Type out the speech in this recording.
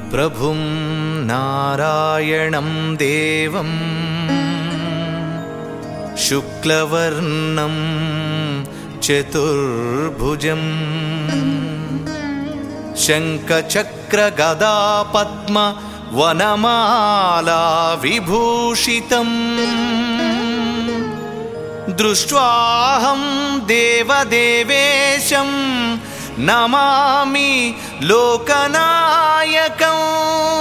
प्रभुं नारायणं देवं शुक्लवर्णं चतुर्भुजं शङ्खचक्रगदापद्म वनमाला विभूषितम् दृष्ट्वाहं देवदेवेशं नमामि लोकनायकम्।